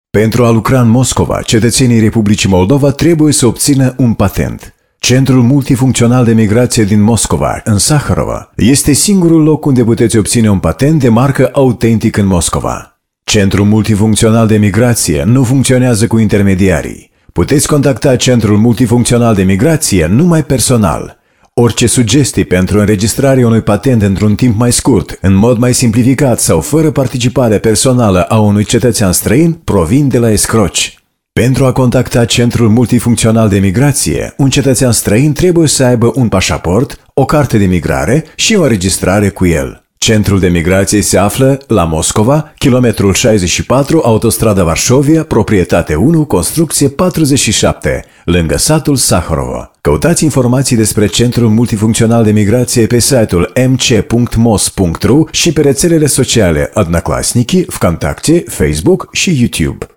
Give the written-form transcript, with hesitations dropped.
Pentru a lucra în Moscova, cetățenii Republicii Moldova trebuie să obțină un patent. Centrul Multifuncțional de Migrație din Moscova, în Saharova, este singurul loc unde puteți obține un patent de marcă autentic în Moscova. Centrul Multifuncțional de Migrație nu funcționează cu intermediarii. Puteți contacta Centrul Multifuncțional de Migrație numai personal. Orice sugestii pentru înregistrarea unui patent într-un timp mai scurt, în mod mai simplificat sau fără participare personală a unui cetățean străin provin de la escroci. Pentru a contacta Centrul Multifuncțional de Migrație, un cetățean străin trebuie să aibă un pașaport, o carte de migrare și o înregistrare cu el. Centrul de migrație se află la Moscova, kilometrul 64, autostrada Varșovia, proprietate 1, construcție 47, lângă satul Saharova. Căutați informații despre Centrul Multifuncțional de Migrație pe site-ul mc.mos.ru și pe rețelele sociale Odnoklassniki, VKontakte, Facebook și YouTube.